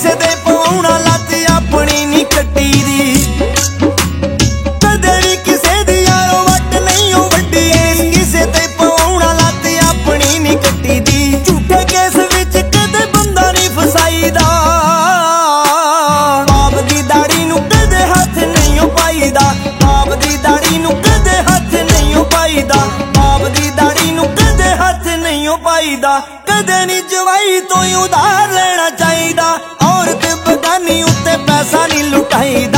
ਕਿਸੇ ਦੇ ਪਵਾਉਣਾ ਲੱਤ ਆਪਣੀ ਨੀ ਕੱਟੀ ਦੀ। ਕਦੇ ਵੀ ਕਿਸੇ ਦੀ ਯਾਰੋ ਵੱਟ ਨਹੀਂ ਉਹ ਵੱਡੀ, ਕਿਸੇ ਤੇ ਪਵਾਉਣਾ ਲੱਤ ਆਪਣੀ ਨੀ ਕੱਟੀ ਦੀ। ਝੂਠੇ ਕੇਸ ਵਿੱਚ ਕਦੇ ਬੰਦਾ ਨਹੀਂ ਫਸਾਈਦਾ, ਬਾਪ ਦੀ ਦਾੜੀ ਨੂੰ ਕਦੇ ਹੱਥ ਨਹੀਂ ਉਹ ਪਾਈਦਾ, ਬਾਪ ਦੀ ਦਾੜੀ ਨੂੰ ਕਦੇ ਹੱਥ ਨਹੀਂ ਉਹ ਪਾਈਦਾ, ਬਾਪ ਦੀ ਦਾੜੀ ਨੂੰ ਕਦੇ ਹੱਥ ਨਹੀਂ ਉਹ ਪਾਈਦਾ। ਕਦੇ ਨੀ ਜਵਾਈ ਤੋਂ ਉਧਾਰ ਲੈਣਾ ਚਾਹੀਦਾ, ਔਰਤ ਬਗਾਨੀ ਉੱਤੇ ਪੈਸਾ ਨਹੀਂ ਲੁਟਾਈਦਾ।